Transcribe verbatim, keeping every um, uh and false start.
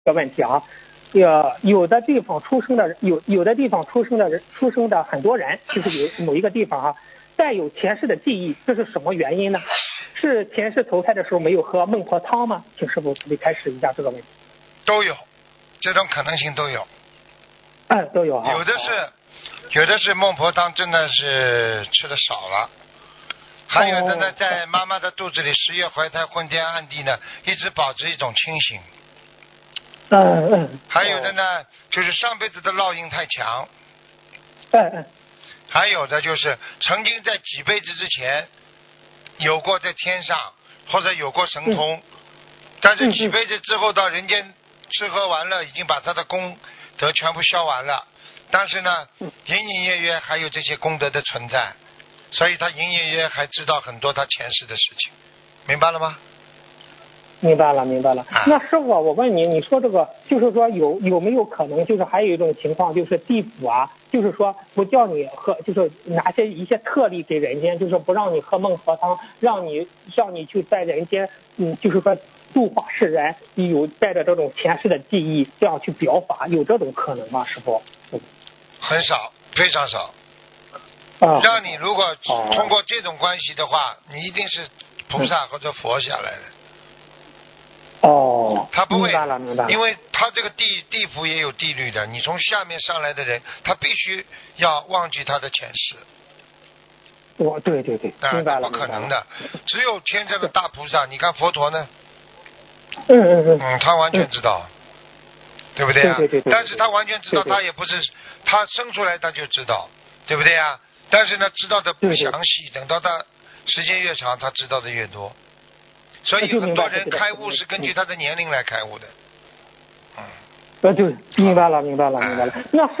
个问题啊，呃，有的地方出生的人有有的地方出生的人出生的很多人，就是有某一个地方啊，带有前世的记忆，这是什么原因呢？是前世投胎的时候没有喝孟婆汤吗？请师傅可以开始一下这个问题。 都有，这种可能性都有。 嗯，都有啊。 有的是，有的是孟婆汤真的是吃的少了。还有的呢， 哦、 在妈妈的肚子里十月怀胎，昏天暗地呢，一直保持一种清醒。 嗯嗯。 还有的呢，就是上辈子的烙印太强。 嗯嗯。 还有的就是曾经在几辈子之前有过在天上，或者有过神通， 嗯、 但是几辈子之后到人间吃喝玩乐，已经把他的功德全部消完了。但是呢，隐隐约约还有这些功德的存在。所以他隐隐约约还知道很多他前世的事情，明白了吗？ 明白了，明白了。 啊、 那师傅，我问你，你说这个就是说有有没有可能，就是还有一种情况，就是地府啊，就是说不叫你喝，就是拿些一些特例给人间，就是不让你喝孟婆汤，让你让你去在人间，嗯，就是说度化世人，有带着这种前世的记忆，这样去表法，有这种可能吗？师傅？ 很少，非常少。 啊， 让你如果通过这种关系的话，你一定是菩萨或者佛下来的。 哦， 他不会， 明白了，明白了。 因为他这个地地府也有地律的，你从下面上来的人，他必须要忘记他的前世。 我、哦、对对对，明白了， 不可能的，只有天上的大菩萨。你看佛陀呢？ 嗯嗯嗯。 嗯，他完全知道，嗯、对不对啊？ 对对对对。 但是他完全知道， 对对他也不是他生出来他就知道，对不对啊？但是呢，知道的不详细，等到他时间越长，他知道的越多。所以很多人开悟是根据他的年龄来开悟的。嗯。 呃，就明白了，明白了，明白了。那是。